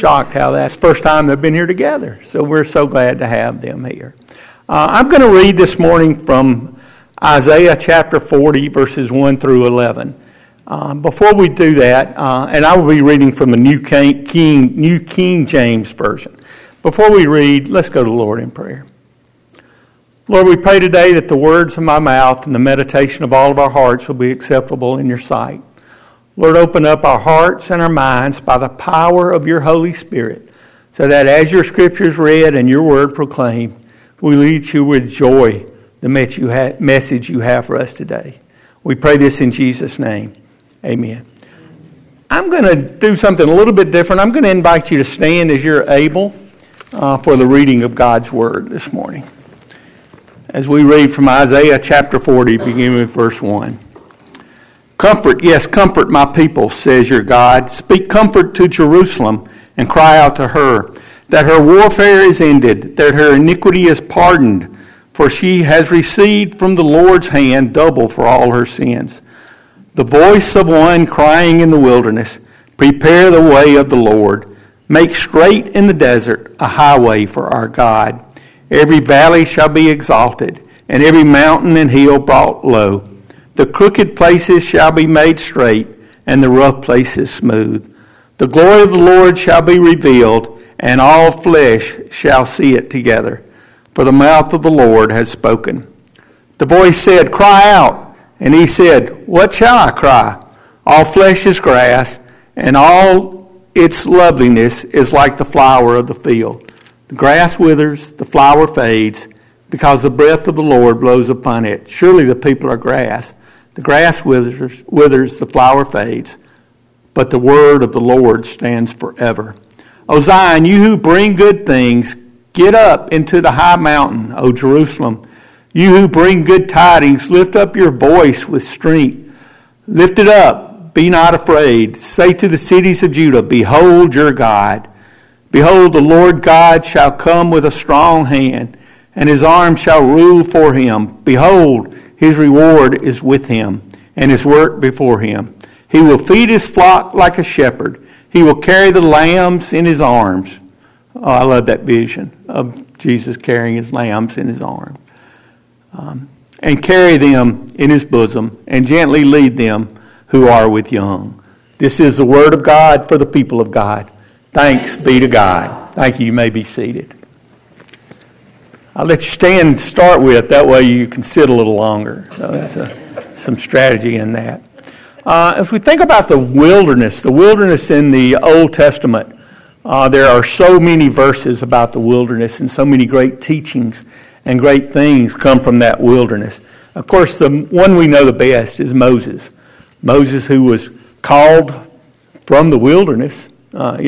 shocked how that's the first time they've been here together. So we're so glad to have them here. I'm going to read this morning from Isaiah chapter 40, verses 1 through 11. Before we do that, and I will be reading from the New King James Version. Before we read, let's go to the Lord in prayer. Lord, we pray today that the words of my mouth and the meditation of all of our hearts will be acceptable in your sight. Lord, open up our hearts and our minds by the power of your Holy Spirit, so that as your scriptures read and your word proclaimed, we lead you with joy the message you have for us today. We pray this in Jesus' name. Amen. I'm going to do something a little bit different. I'm going to invite you to stand as you're able for the reading of God's word this morning. As we read from Isaiah chapter 40, beginning with verse 1. Comfort, yes, comfort my people, says your God. Speak comfort to Jerusalem and cry out to her, that her warfare is ended, that her iniquity is pardoned, for she has received from the Lord's hand double for all her sins. The voice of one crying in the wilderness, prepare the way of the Lord. Make straight in the desert a highway for our God. Every valley shall be exalted, and every mountain and hill brought low. The crooked places shall be made straight, and the rough places smooth. The glory of the Lord shall be revealed, and all flesh shall see it together. For the mouth of the Lord has spoken. The voice said, cry out. And he said, what shall I cry? All flesh is grass, and all its loveliness is like the flower of the field. The grass withers, the flower fades, because the breath of the Lord blows upon it. Surely the people are grass. The grass withers, the flower fades, but the word of the Lord stands forever. O Zion, you who bring good things, get up into the high mountain, O Jerusalem. You who bring good tidings, lift up your voice with strength. Lift it up, be not afraid. Say to the cities of Judah, behold your God. Behold, the Lord God shall come with a strong hand, and his arm shall rule for him. Behold, his reward is with him, and his work before him. He will feed his flock like a shepherd. He will carry the lambs in his arms. Oh, I love that vision of Jesus carrying his lambs in his arms. And carry them in his bosom, and gently lead them who are with young. This is the word of God for the people of God. Thanks be to God. Thank you. You may be seated. I'll let you stand to start with. That way you can sit a little longer. So that's some strategy in that. If we think about the wilderness in the Old Testament, there are so many verses about the wilderness and so many great teachings and great things come from that wilderness. Of course, the one we know the best is Moses. Moses, who was called from the wilderness. He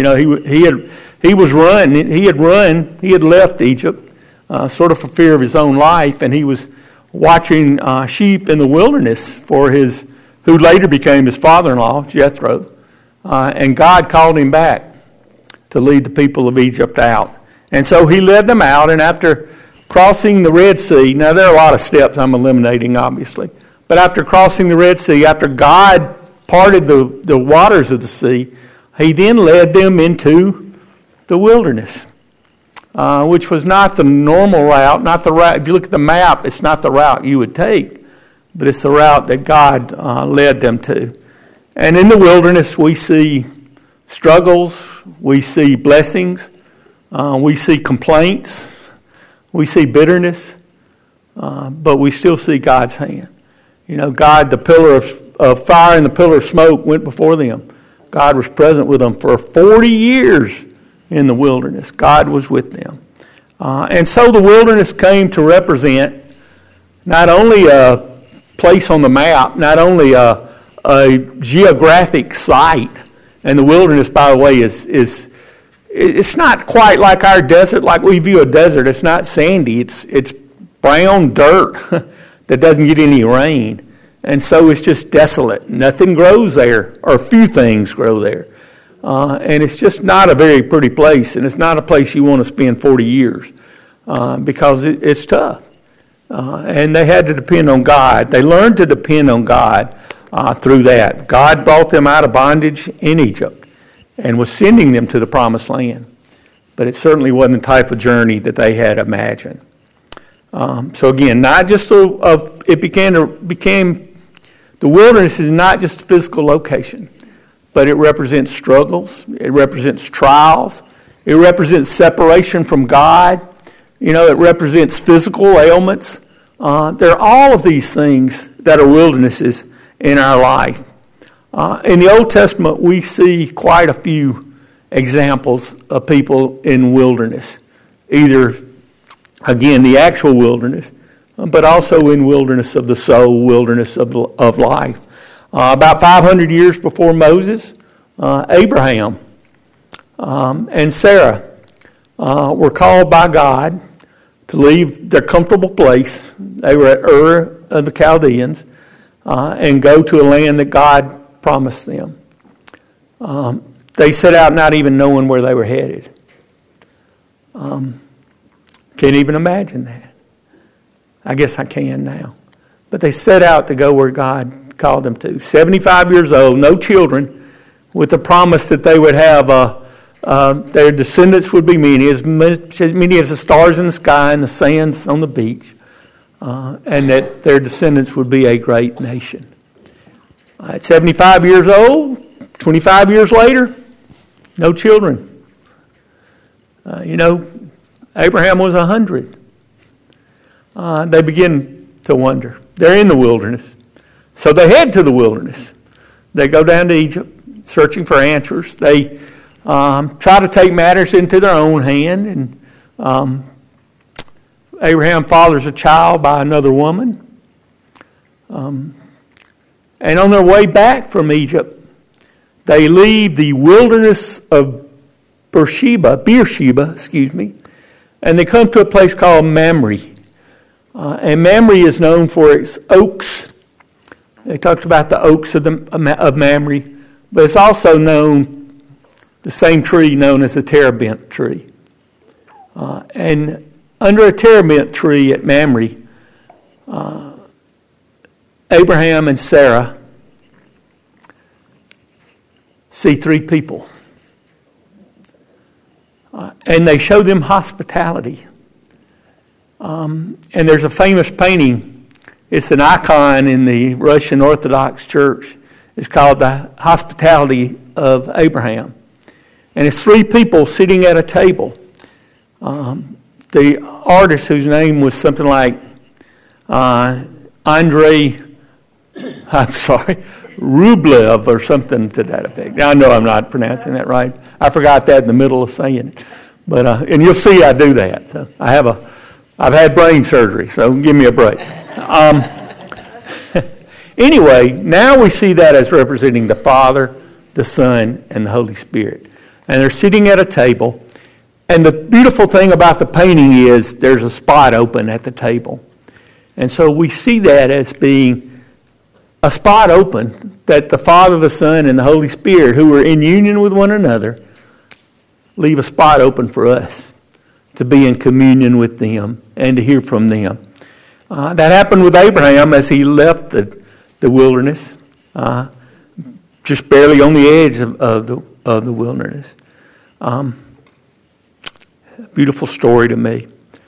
had left Egypt, sort of for fear of his own life, and he was watching sheep in the wilderness for who later became his father-in-law, Jethro, and God called him back to lead the people of Egypt out. And so he led them out, and after crossing the Red Sea, now there are a lot of steps I'm eliminating, obviously, but after crossing the Red Sea, after God parted the waters of the sea, he then led them into the wilderness, which was not the normal route, not the route. If you look at the map, it's not the route you would take, but it's the route that God led them to. And in the wilderness, we see struggles, we see blessings, we see complaints, we see bitterness, but we still see God's hand. You know, God, the pillar of fire and the pillar of smoke went before them. God was present with them for 40 years in the wilderness. God was with them. And so the wilderness came to represent not only a place on the map, not only a geographic site. And the wilderness, by the way, it's not quite like our desert, like we view a desert. It's not sandy. It's brown dirt that doesn't get any rain. And so it's just desolate. Nothing grows there, or few things grow there. And it's just not a very pretty place, and it's not a place you want to spend 40 years because it's tough. And they had to depend on God. They learned to depend on God through that. God brought them out of bondage in Egypt. and was sending them to the promised land. But it certainly wasn't the type of journey that they had imagined. So again, not just became the wilderness is not just a physical location, but it represents struggles, it represents trials, it represents separation from God, it represents physical ailments. There are all of these things that are wildernesses in our life. In the Old Testament, we see quite a few examples of people in wilderness, either, again, the actual wilderness, but also in wilderness of the soul, wilderness of life. About 500 years before Moses, Abraham and Sarah were called by God to leave their comfortable place. They were at Ur of the Chaldeans and go to a land that God promised them. They set out not even knowing where they were headed. Can't even imagine that. I guess I can now. But they set out to go where God called them to. 75 years old, no children, with the promise that they would have, their descendants would be many as the stars in the sky and the sands on the beach, and that their descendants would be a great nation. At 75 years old, 25 years later, no children. Abraham was 100. They begin to wonder. They're in the wilderness. So they head to the wilderness. They go down to Egypt searching for answers. They try to take matters into their own hand. And Abraham fathers a child by another woman. And on their way back from Egypt, they leave the wilderness of Beersheba, and they come to a place called Mamre. And Mamre is known for its oaks. They talked about the oaks of Mamre, but it's also known, the same tree known as the terebinth tree. And under a terebinth tree at Mamre, Abraham and Sarah see three people. And they show them hospitality. And there's a famous painting. It's an icon in the Russian Orthodox Church. It's called The Hospitality of Abraham. And it's three people sitting at a table. The artist, whose name was something like Andrei Rublev or something to that effect. Now, I know I'm not pronouncing that right. I forgot that in the middle of saying it. But and you'll see I do that. So I've had brain surgery, so give me a break. Anyway, now we see that as representing the Father, the Son, and the Holy Spirit. And they're sitting at a table. And the beautiful thing about the painting is there's a spot open at the table. And so we see that as being a spot open that the Father, the Son, and the Holy Spirit, who are in union with one another, leave a spot open for us to be in communion with them and to hear from them. That happened with Abraham as he left the wilderness, just barely on the edge of the wilderness. Beautiful story to me.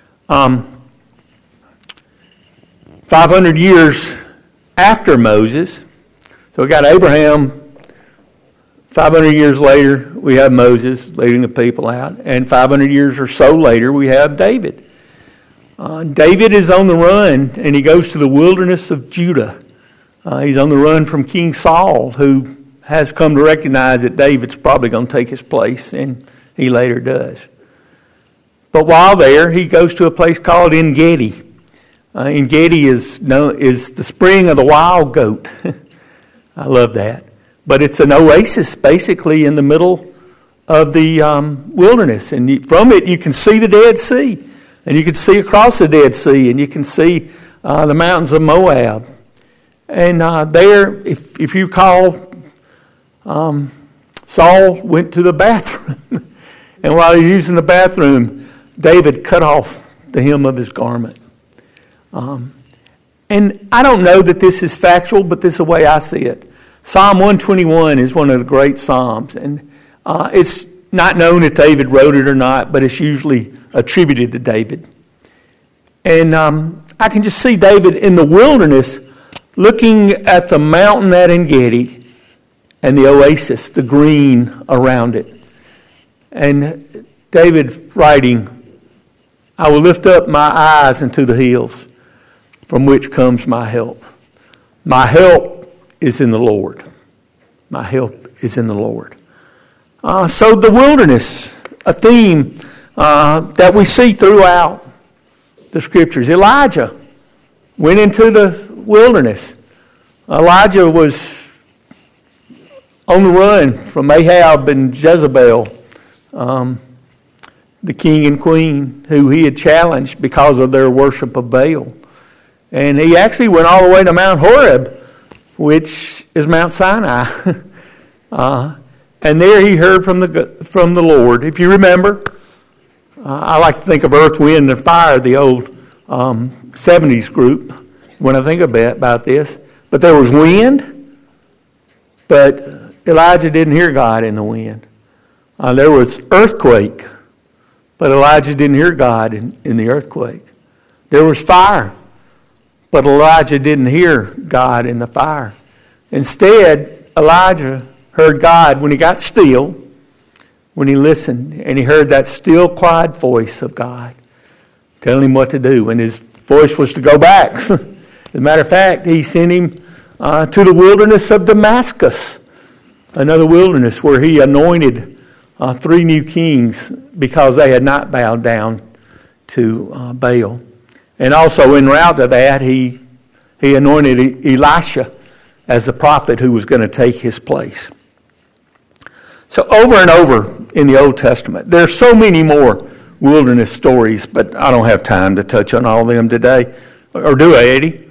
500 years after Moses, so we got Abraham. 500 years later, we have Moses leading the people out. And 500 years or so later, we have David. David is on the run, and he goes to the wilderness of Judah. He's on the run from King Saul, who has come to recognize that David's probably going to take his place, and he later does. But while there, he goes to a place called En-Gedi. En-Gedi is the spring of the wild goat. I love that. But it's an oasis, basically, in the middle of the wilderness. And from it, you can see the Dead Sea. And you can see across the Dead Sea. And you can see the mountains of Moab. And there, if you recall, Saul went to the bathroom. And while he was using the bathroom, David cut off the hem of his garment. And I don't know that this is factual, but this is the way I see it. Psalm 121 is one of the great psalms, and It's not known if David wrote it or not, but it's usually attributed to David. And I can just see David in the wilderness looking at the mountain at En-Gedi and the oasis, the green around it. And David writing, I will lift up my eyes into the hills, from which comes my help. My help is in the Lord. My help is in the Lord. So the wilderness, a theme that we see throughout the Scriptures. Elijah went into the wilderness. Elijah was on the run from Ahab and Jezebel, the king and queen who he had challenged because of their worship of Baal. And he actually went all the way to Mount Horeb, which is Mount Sinai. And there he heard from the Lord. If you remember, I like to think of Earth, Wind, and Fire, the old 70s group, when I think about this. But there was wind, but Elijah didn't hear God in the wind. There was earthquake, but Elijah didn't hear God in the earthquake. There was fire, but Elijah didn't hear God in the fire. Instead, Elijah heard God when he got still, when he listened, and he heard that still, quiet voice of God telling him what to do. And his voice was to go back. As a matter of fact, he sent him to the wilderness of Damascus, another wilderness where he anointed 3 new kings because they had not bowed down to Baal. And also en route to that, he anointed Elisha as the prophet who was going to take his place. So over and over in the Old Testament, there's so many more wilderness stories, but I don't have time to touch on all of them today. Or do I, Eddie?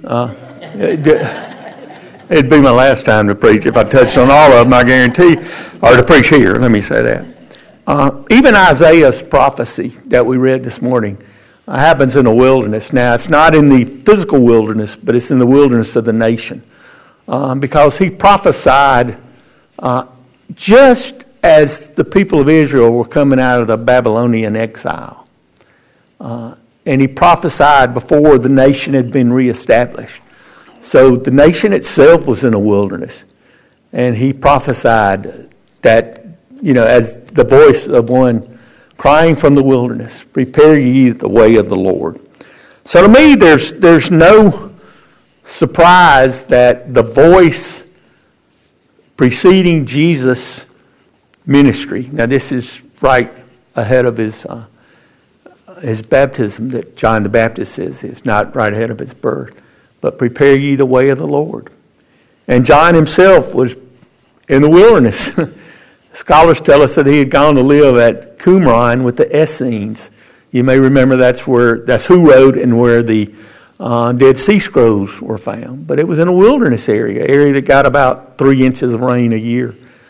It'd be my last time to preach if I touched on all of them, I guarantee. Or to preach here, let me say that. Even Isaiah's prophecy that we read this morning happens in a wilderness. Now, it's not in the physical wilderness, but it's in the wilderness of the nation. Because he prophesied just as the people of Israel were coming out of the Babylonian exile. And he prophesied before the nation had been reestablished. So the nation itself was in a wilderness. And he prophesied that, as the voice of one crying from the wilderness, prepare ye the way of the Lord. So to me, there's no surprise that the voice preceding Jesus' ministry, now this is right ahead of his baptism that John the Baptist says is not right ahead of his birth, but prepare ye the way of the Lord. And John himself was in the wilderness. Scholars tell us that he had gone to live at Qumran with the Essenes. You may remember that's who wrote and where the Dead Sea Scrolls were found. But it was in a wilderness area that got about 3 inches of rain a year.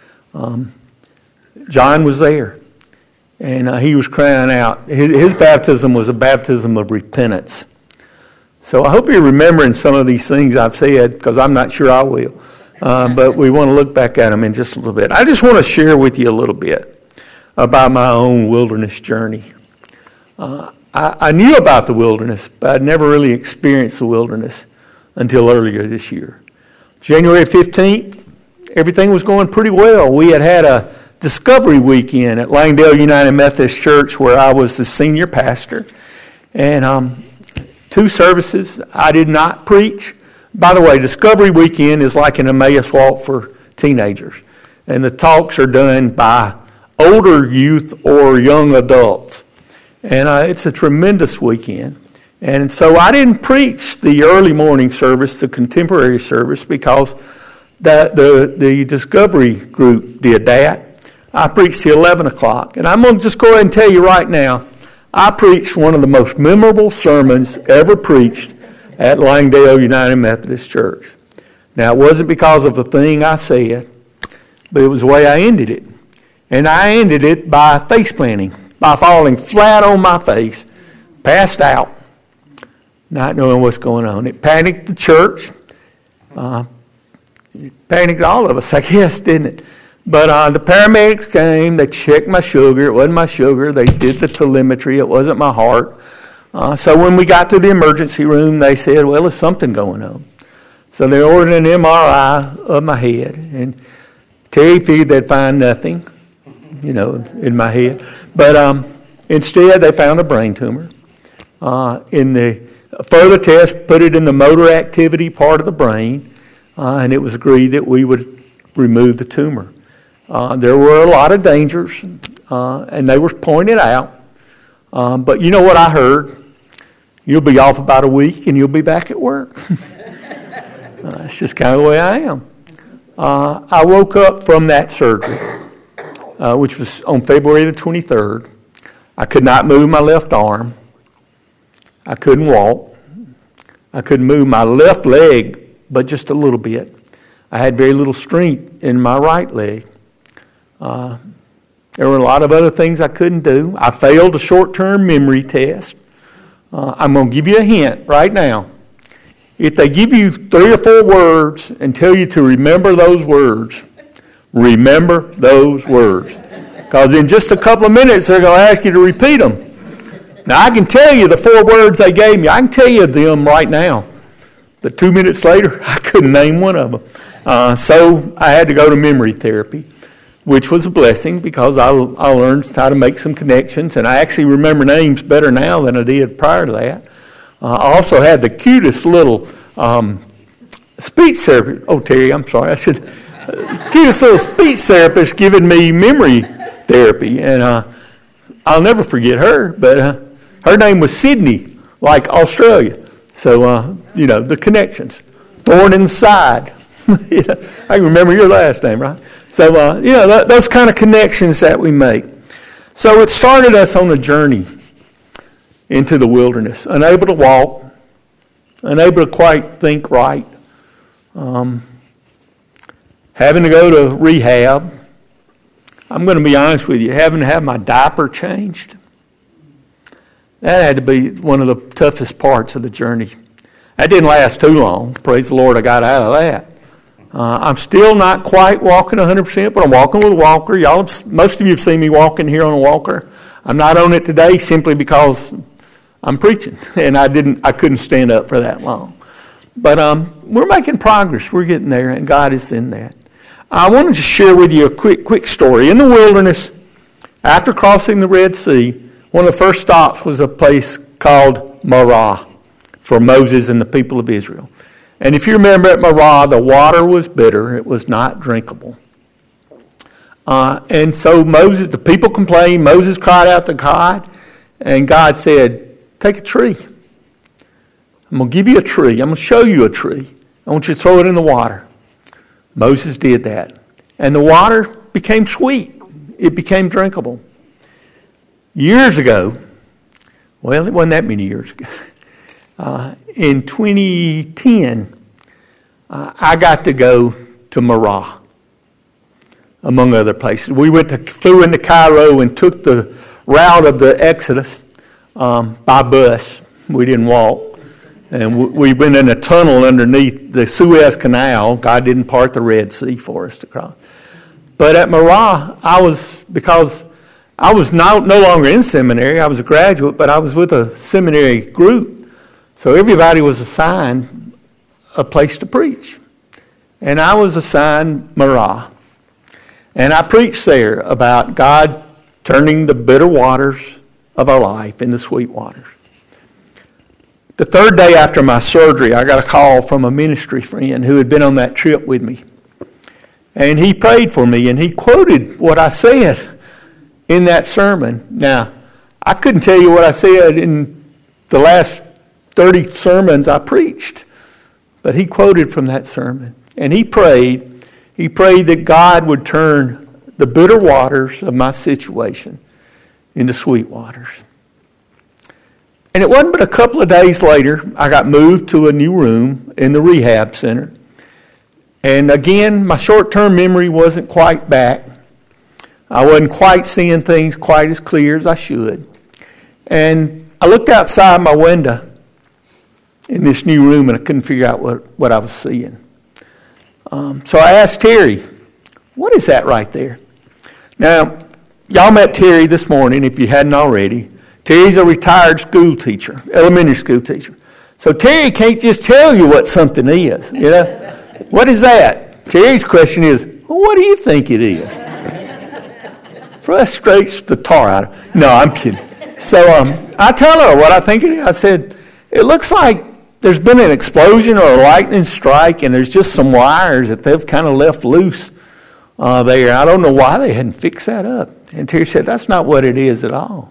John was there, and he was crying out. His baptism was a baptism of repentance. So I hope you're remembering some of these things I've said, because I'm not sure I will. But we want to look back at them in just a little bit. I just want to share with you a little bit about my own wilderness journey. I knew about the wilderness, but I'd never really experienced the wilderness until earlier this year. January 15th, everything was going pretty well. We had a Discovery Weekend at Langdale United Methodist Church where I was the senior pastor. And 2 services I did not preach. By the way, Discovery Weekend is like an Emmaus Walk for teenagers. And the talks are done by older youth or young adults. And it's a tremendous weekend. And so I didn't preach the early morning service, the contemporary service, because the Discovery group did that. I preached till 11 o'clock. And I'm going to just go ahead and tell you right now, I preached one of the most memorable sermons ever preached at Langdale United Methodist Church. Now, it wasn't because of the thing I said, but it was the way I ended it. And I ended it by face planting, by falling flat on my face, passed out, not knowing what's going on. It panicked the church. It panicked all of us, I guess, didn't it? But the paramedics came, they checked my sugar. It wasn't my sugar. They did the telemetry. It wasn't my heart. So when we got to the emergency room, they said, well, there's something going on. So they ordered an MRI of my head. And Terry figured they'd find nothing, in my head. But instead, they found a brain tumor. In the further test, put it in the motor activity part of the brain, and it was agreed that we would remove the tumor. There were a lot of dangers, and they were pointed out. But you know what I heard? You'll be off about a week, and you'll be back at work. It's just kind of the way I am. I woke up from that surgery, which was on February the 23rd. I could not move my left arm. I couldn't walk. I couldn't move my left leg, but just a little bit. I had very little strength in my right leg. There were a lot of other things I couldn't do. I failed a short-term memory test. I'm going to give you a hint right now. If they give you 3 or 4 words and tell you to remember those words, remember those words. Because in just a couple of minutes, they're going to ask you to repeat them. Now, I can tell you the 4 words they gave me. I can tell you them right now. But 2 minutes later, I couldn't name one of them. So I had to go to memory therapy, which was a blessing because I learned how to make some connections. And I actually remember names better now than I did prior to that. I also had the cutest little speech therapist. Oh, Terry, I'm sorry. Cutest little speech therapist giving me memory therapy. And I'll never forget her. But her name was Sydney, like Australia. So, the connections. Thorn in the side. I can remember your last name, right? So, those kind of connections that we make. So it started us on a journey into the wilderness, unable to walk, unable to quite think right, having to go to rehab. I'm going to be honest with you, having to have my diaper changed. That had to be one of the toughest parts of the journey. That didn't last too long. Praise the Lord, I got out of that. I'm still not quite walking 100%, but I'm walking with a walker. Most of you have seen me walking here on a walker. I'm not on it today simply because I'm preaching, and I couldn't stand up for that long. But we're making progress. We're getting there, and God is in that. I wanted to share with you a quick story. In the wilderness, after crossing the Red Sea, one of the first stops was a place called Marah for Moses and the people of Israel. And if you remember at Marah, the water was bitter. It was not drinkable. And so the people complained. Moses cried out to God, and God said, take a tree. I'm going to give you a tree. I'm going to show you a tree. I want you to throw it in the water. Moses did that. And the water became sweet. It became drinkable. Years ago, well, it wasn't that many years ago, in 2010, I got to go to Marah, among other places. We flew into Cairo and took the route of the Exodus by bus. We didn't walk. And we went in a tunnel underneath the Suez Canal. God didn't part the Red Sea for us to cross. But at Marah, because I was no longer in seminary. I was a graduate, but I was with a seminary group. So everybody was assigned a place to preach. And I was assigned Marah. And I preached there about God turning the bitter waters of our life into sweet waters. The third day after my surgery, I got a call from a ministry friend who had been on that trip with me. And he prayed for me, and he quoted what I said in that sermon. Now, I couldn't tell you what I said in the last 30 sermons I preached, but he quoted from that sermon. And he prayed that God would turn the bitter waters of my situation into sweet waters. And it wasn't but a couple of days later, I got moved to a new room in the rehab center. And again, my short-term memory wasn't quite back. I wasn't quite seeing things quite as clear as I should. And I looked outside my window in this new room, and I couldn't figure out what I was seeing. So I asked Terry, What is that right there? Now, y'all met Terry this morning, if you hadn't already. Terry's a retired school teacher, elementary school teacher. So Terry can't just tell you what something is, you know. What is that? Terry's question is, well, what do you think it is? Frustrates the tar out of her. No, I'm kidding. So I tell her what I think it is. I said, it looks like there's been an explosion or a lightning strike, and there's just some wires that they've kind of left loose there. I don't know why they hadn't fixed that up. And Terry said, that's not what it is at all.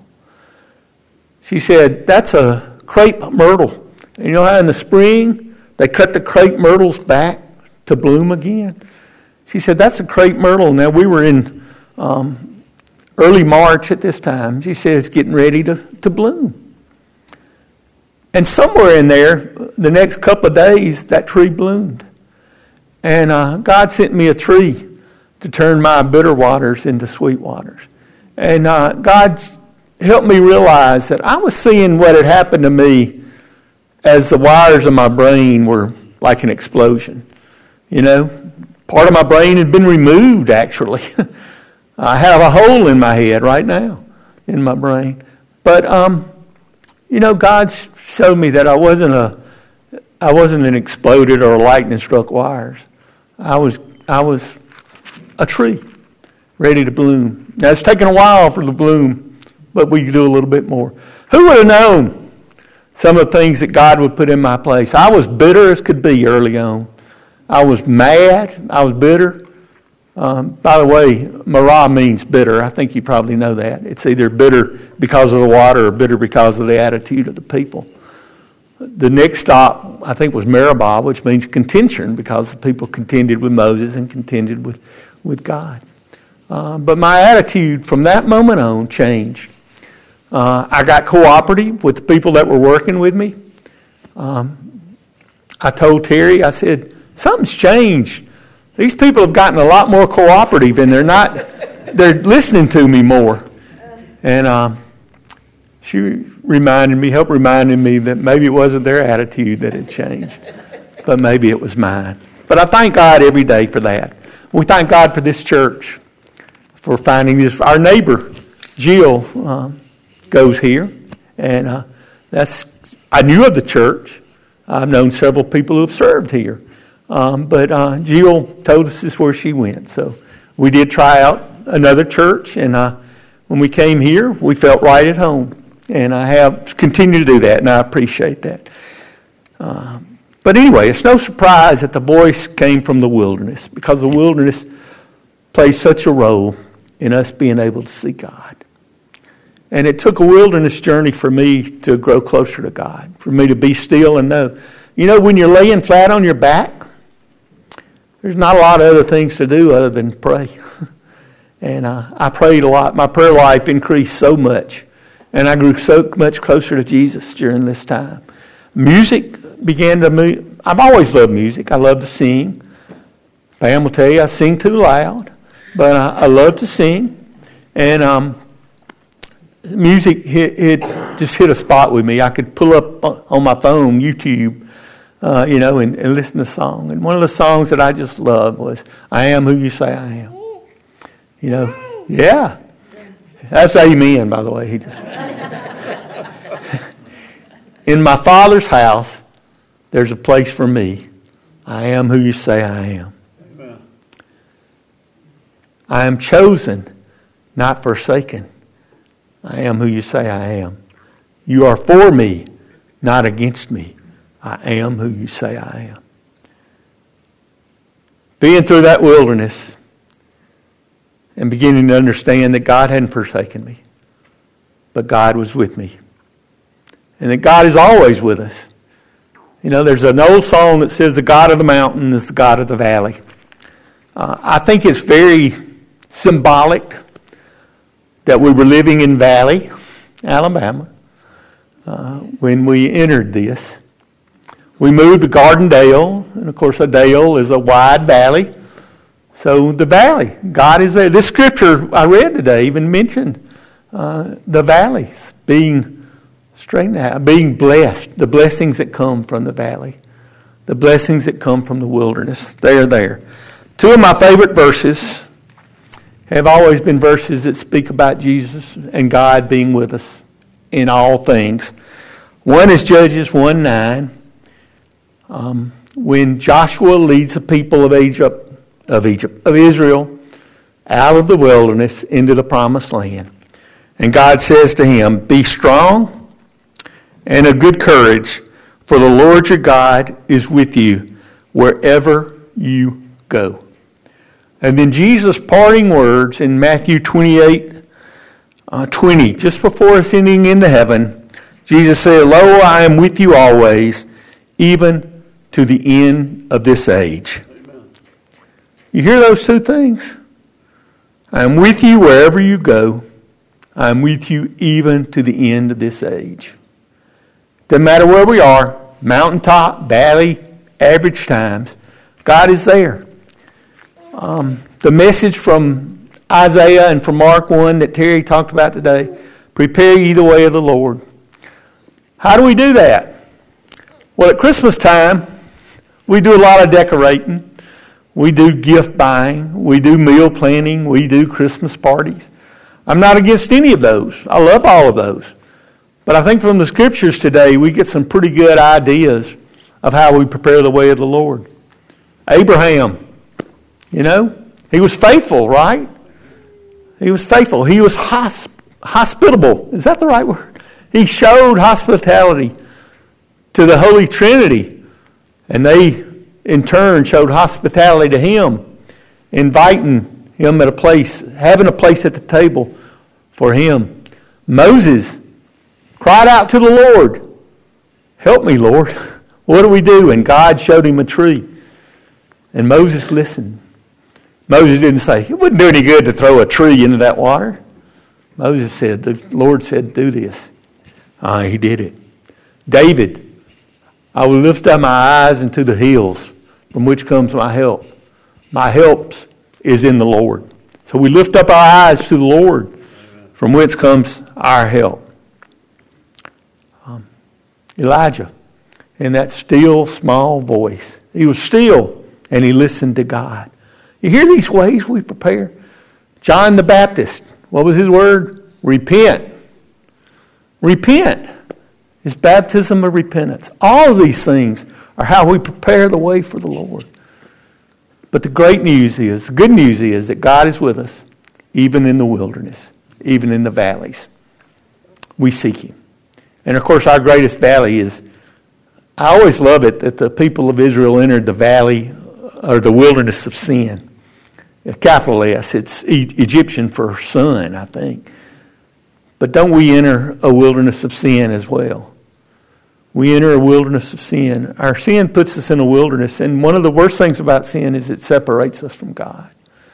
She said, that's a crepe myrtle. And you know how in the spring they cut the crepe myrtles back to bloom again? She said, that's a crepe myrtle. Now, we were in early March at this time. She said it's getting ready to bloom. And somewhere in there, the next couple of days, that tree bloomed. And God sent me a tree to turn my bitter waters into sweet waters. And God helped me realize that I was seeing what had happened to me as the wires of my brain were like an explosion. You know, part of my brain had been removed, actually. I have a hole in my head right now in my brain. But, you know, God showed me that I wasn't an exploded or lightning-struck wires. I was a tree ready to bloom. Now, it's taken a while for the bloom, but we could do a little bit more. Who would have known some of the things that God would put in my place? I was bitter as could be early on. I was mad. I was bitter. By the way, marah means bitter. I think you probably know that. It's either bitter because of the water or bitter because of the attitude of the people. The next stop, I think, was Meribah, which means contention, because the people contended with Moses and contended with God. But my attitude from that moment on changed. I got cooperative with the people that were working with me. I told Terry, I said, something's changed. These people have gotten a lot more cooperative, and they're listening to me more. And she helped reminding me that maybe it wasn't their attitude that had changed, but maybe it was mine. But I thank God every day for that. We thank God for this church, for finding this. Our neighbor, Jill, goes here, and I knew of the church. I've known several people who have served here. But Jill told us this is where she went. So we did try out another church, and when we came here, we felt right at home. And I have continued to do that, and I appreciate that. But anyway, it's no surprise that the voice came from the wilderness, because the wilderness plays such a role in us being able to see God. And it took a wilderness journey for me to grow closer to God, for me to be still and know. You know, when you're laying flat on your back, there's not a lot of other things to do other than pray. And I prayed a lot. My prayer life increased so much. And I grew so much closer to Jesus during this time. Music began to move. I've always loved music. I love to sing. Pam will tell you I sing too loud. But I love to sing. And music just hit a spot with me. I could pull up on my phone, YouTube, and listen to a song. And one of the songs that I just loved was, I Am Who You Say I Am. You know, yeah. That's amen, by the way. He just In my Father's house, there's a place for me. I am who you say I am. Amen. I am chosen, not forsaken. I am who you say I am. You are for me, not against me. I am who you say I am. Being through that wilderness and beginning to understand that God hadn't forsaken me, but God was with me. And that God is always with us. You know, there's an old song that says the God of the mountain is the God of the valley. I think it's very symbolic that we were living in Valley, Alabama, when we entered this. We moved to Gardendale, and of course a dale is a wide valley. So the valley, God is there. This scripture I read today even mentioned the valleys being straightened out, being blessed, the blessings that come from the valley, the blessings that come from the wilderness. They are there. Two of my favorite verses have always been verses that speak about Jesus and God being with us in all things. One is Judges 1:9. When Joshua leads the people of Israel out of the wilderness into the promised land. And God says to him, "Be strong and of good courage, for the Lord your God is with you wherever you go." And then Jesus' parting words in Matthew 28:20, just before ascending into heaven, Jesus said, "Lo, I am with you always, even to the end of this age." Amen. You hear those two things? I am with you wherever you go. I am with you even to the end of this age. Doesn't matter where we are, mountaintop, valley, average times, God is there. The message from Isaiah and from Mark 1 that Terry talked about today, prepare ye the way of the Lord. How do we do that? Well, at Christmas time, we do a lot of decorating. We do gift buying. We do meal planning. We do Christmas parties. I'm not against any of those. I love all of those. But I think from the scriptures today, we get some pretty good ideas of how we prepare the way of the Lord. Abraham, he was faithful, right? He was faithful. He was hospitable. Is that the right word? He showed hospitality to the Holy Trinity. And they, in turn, showed hospitality to him, inviting him at a place, having a place at the table for him. Moses cried out to the Lord, "Help me, Lord. What do we do?" And God showed him a tree. And Moses listened. Moses didn't say, "It wouldn't do any good to throw a tree into that water." Moses said, the Lord said, "Do this." He did it. David, "I will lift up my eyes into the hills, from which comes my help. My help is in the Lord." So we lift up our eyes to the Lord, from whence comes our help. Elijah, in that still, small voice, he was still and he listened to God. You hear these ways we prepare? John the Baptist, what was his word? Repent. Repent. His baptism of repentance. All of these things are how we prepare the way for the Lord. But the good news is that God is with us, even in the wilderness, even in the valleys. We seek him. And of course, our greatest valley is, I always love it that the people of Israel entered the valley or the wilderness of sin. Capital S, it's Egyptian for son, I think. But don't we enter a wilderness of sin as well? We enter a wilderness of sin. Our sin puts us in a wilderness, and one of the worst things about sin is it separates us from God.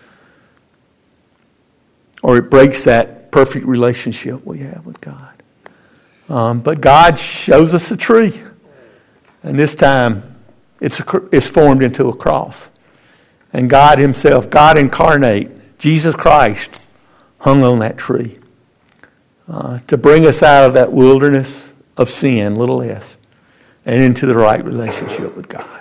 Or it breaks that perfect relationship we have with God. But God shows us a tree, and this time it's formed into a cross. And God himself, God incarnate, Jesus Christ, hung on that tree to bring us out of that wilderness of sin, little s, and into the right relationship with God.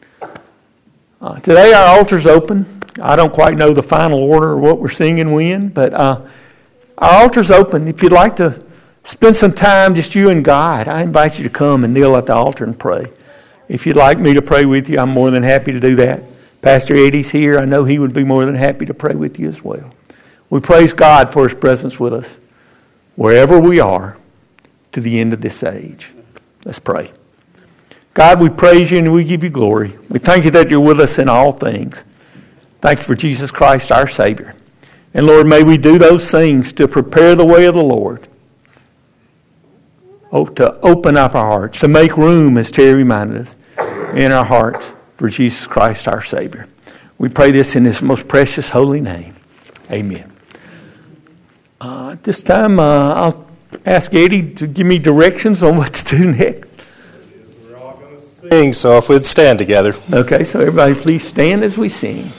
Today our altar's open. I don't quite know the final order of what we're singing when, but our altar's open. If you'd like to spend some time, just you and God, I invite you to come and kneel at the altar and pray. If you'd like me to pray with you, I'm more than happy to do that. Pastor Eddie's here. I know he would be more than happy to pray with you as well. We praise God for his presence with us, wherever we are, to the end of this age. Let's pray. God, we praise you and we give you glory. We thank you that you're with us in all things. Thank you for Jesus Christ, our Savior. And Lord, may we do those things to prepare the way of the Lord. To open up our hearts, to make room, as Terry reminded us, in our hearts for Jesus Christ, our Savior. We pray this in his most precious holy name. Amen. At this time, I'll ask Eddie to give me directions on what to do next. We're all going to sing, so if we'd stand together. Okay, so everybody please stand as we sing.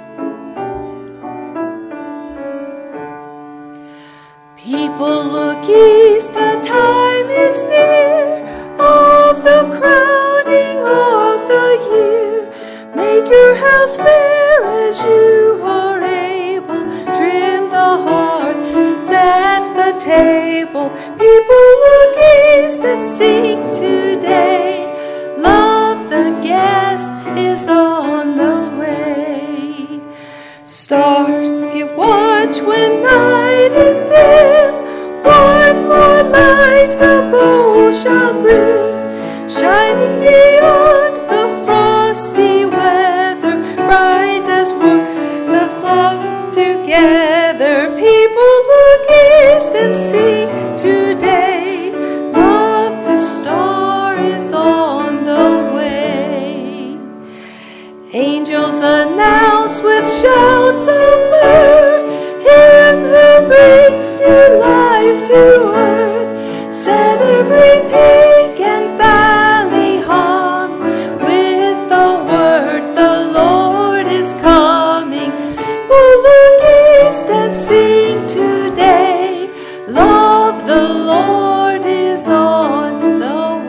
People looking the crowning of the year. Make your house fair as you are able. Trim the hearth, set the table. People look east and sing today. Love the guest is on the way. Stars give watch when night is dim. One more light the bowl shall bring, shining beyond the frosty weather, bright as were the flock together. People look east and sing today. Love, the star is on the way. Angels announce with shouts of myrrh, Him who brings new life to earth. Set every peak and valley hum with the word, the Lord is coming. We'll look east and sing today. Love, the Lord is on the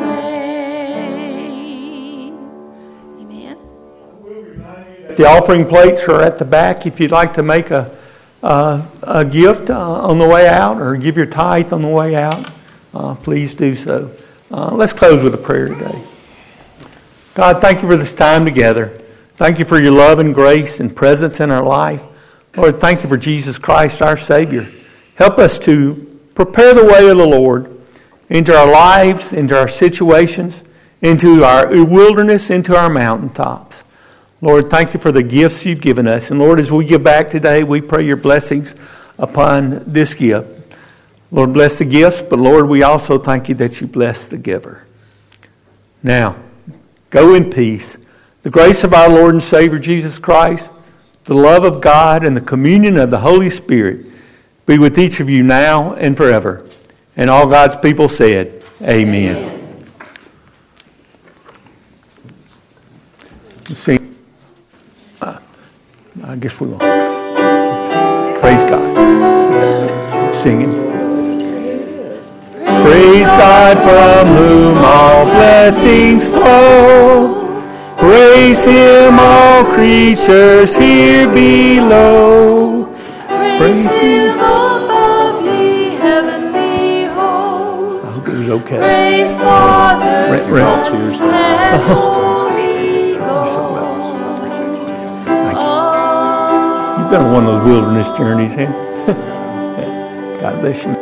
way. Amen. The offering plates are at the back if you'd like to make a gift on the way out or give your tithe on the way out. Please do so. Let's close with a prayer today. God, thank you for this time together. Thank you for your love and grace and presence in our life. Lord, thank you for Jesus Christ, our Savior. Help us to prepare the way of the Lord into our lives, into our situations, into our wilderness, into our mountaintops. Lord, thank you for the gifts you've given us. And Lord, as we give back today, we pray your blessings upon this gift. Lord, bless the gifts, but Lord, we also thank you that you bless the giver. Now, go in peace. The grace of our Lord and Savior Jesus Christ, the love of God, and the communion of the Holy Spirit be with each of you now and forever. And all God's people said, Amen. Sing. I guess we will. Praise God. Singing. Praise God from whom all blessings flow. Praise Him, all creatures here below. Praise Him above, ye heavenly hosts. I hope it was okay. Praise Father, Rent Son, tears. and Holy Ghost. You've been on one of those wilderness journeys, huh? God bless you.